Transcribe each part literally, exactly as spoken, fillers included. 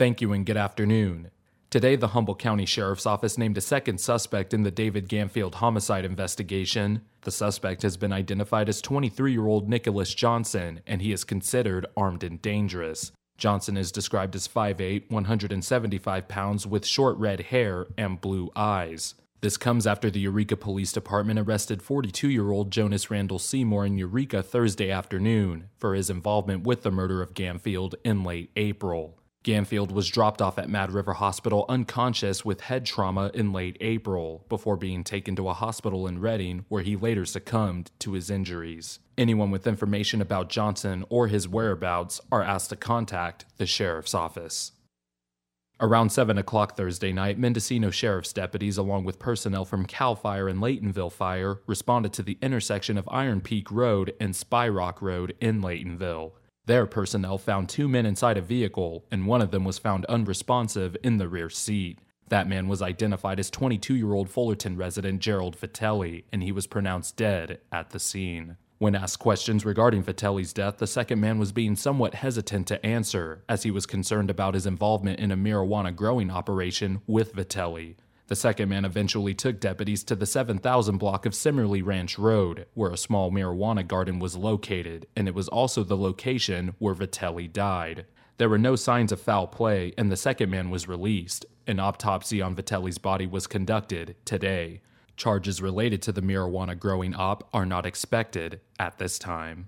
Thank you and good afternoon. Today, the Humboldt County Sheriff's Office named a second suspect in the David Ganfield homicide investigation. The suspect has been identified as twenty-three-year-old Nicholas Johnson, and he is considered armed and dangerous. Johnson is described as five foot eight, one hundred seventy-five pounds with short red hair and blue eyes. This comes after the Eureka Police Department arrested forty-two-year-old Jonas Randall Seymour in Eureka Thursday afternoon for his involvement with the murder of Ganfield in late April. Ganfield was dropped off at Mad River Hospital unconscious with head trauma in late April, before being taken to a hospital in Redding where he later succumbed to his injuries. Anyone with information about Johnson or his whereabouts are asked to contact the Sheriff's Office. Around seven o'clock Thursday night, Mendocino Sheriff's deputies, along with personnel from CAL FIRE and Laytonville Fire, responded to the intersection of Iron Peak Road and Spy Rock Road in Laytonville. Their personnel found two men inside a vehicle, and one of them was found unresponsive in the rear seat. That man was identified as twenty-two-year-old Fullerton resident Gerald Vitelli, and he was pronounced dead at the scene. When asked questions regarding Vitelli's death, the second man was being somewhat hesitant to answer, as he was concerned about his involvement in a marijuana growing operation with Vitelli. The second man eventually took deputies to the seven thousand block of Simmerly Ranch Road, where a small marijuana garden was located, and it was also the location where Vitelli died. There were no signs of foul play, and the second man was released. An autopsy on Vitelli's body was conducted today. Charges related to the marijuana growing op are not expected at this time.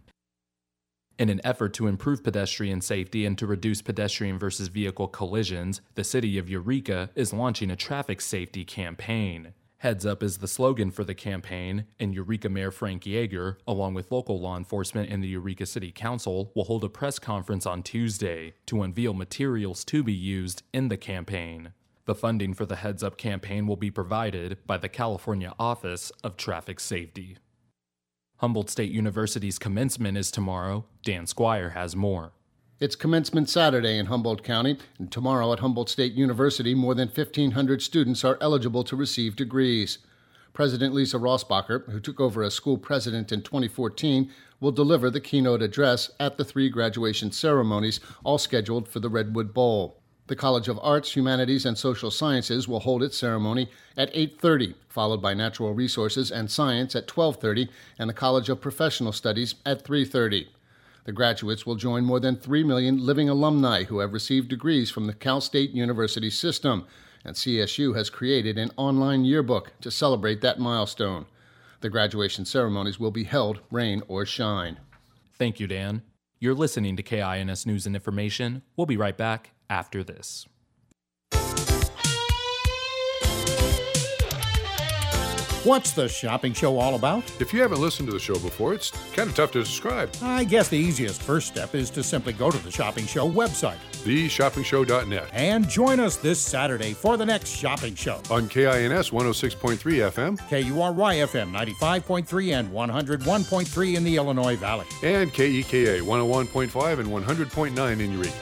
In an effort to improve pedestrian safety and to reduce pedestrian versus vehicle collisions, the city of Eureka is launching a traffic safety campaign. Heads Up is the slogan for the campaign, and Eureka Mayor Frank Yeager, along with local law enforcement and the Eureka City Council, will hold a press conference on Tuesday to unveil materials to be used in the campaign. The funding for the Heads Up campaign will be provided by the California Office of Traffic Safety. Humboldt State University's commencement is tomorrow. Dan Squire has more. It's commencement Saturday in Humboldt County, and tomorrow at Humboldt State University, more than fifteen hundred students are eligible to receive degrees. President Lisa Rossbacher, who took over as school president in twenty fourteen, will deliver the keynote address at the three graduation ceremonies, all scheduled for the Redwood Bowl. The College of Arts, Humanities, and Social Sciences will hold its ceremony at eight thirty, followed by Natural Resources and Science at twelve thirty, and the College of Professional Studies at three thirty. The graduates will join more than three million living alumni who have received degrees from the Cal State University system, and C S U has created an online yearbook to celebrate that milestone. The graduation ceremonies will be held rain or shine. Thank you, Dan. You're listening to K I N S News and Information. We'll be right back after this. What's the shopping show all about? If you haven't listened to the show before, it's kind of tough to describe. I guess the easiest first step is to simply go to the Shopping Show website, the shopping show dot net, and join us this Saturday for the next shopping show. On K I N S one oh six point three F M, K U R Y F M ninety-five point three and one oh one point three in the Illinois Valley, and K E K A one oh one point five and one hundred point nine in Eureka.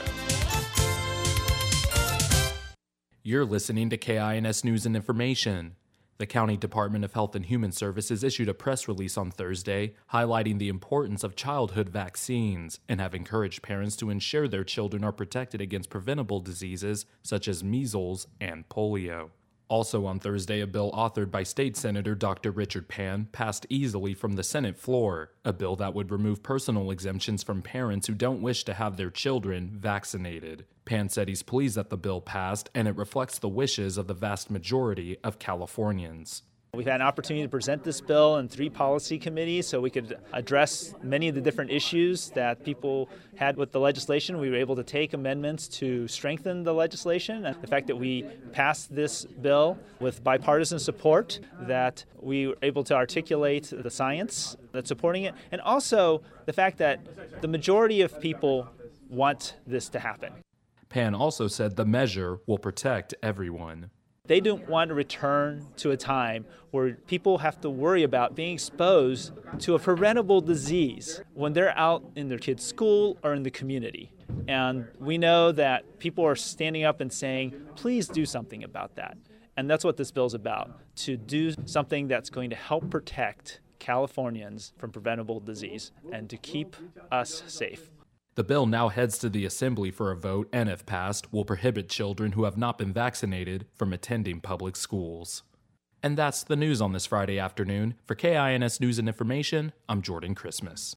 You're listening to K I N S News and Information. The County Department of Health and Human Services issued a press release on Thursday highlighting the importance of childhood vaccines and have encouraged parents to ensure their children are protected against preventable diseases such as measles and polio. Also on Thursday, a bill authored by State Senator Doctor Richard Pan passed easily from the Senate floor, a bill that would remove personal exemptions from parents who don't wish to have their children vaccinated. Pan said he's pleased that the bill passed, and it reflects the wishes of the vast majority of Californians. We've had an opportunity to present this bill in three policy committees so we could address many of the different issues that people had with the legislation. We were able to take amendments to strengthen the legislation. And the fact that we passed this bill with bipartisan support, that we were able to articulate the science that's supporting it, and also the fact that the majority of people want this to happen. Pan also said the measure will protect everyone. They don't want to return to a time where people have to worry about being exposed to a preventable disease when they're out in their kids' school or in the community. And we know that people are standing up and saying, please do something about that. And that's what this bill's about, to do something that's going to help protect Californians from preventable disease and to keep us safe. The bill now heads to the Assembly for a vote and, if passed, will prohibit children who have not been vaccinated from attending public schools. And that's the news on this Friday afternoon. For K I N S News and Information, I'm Jordan Christmas.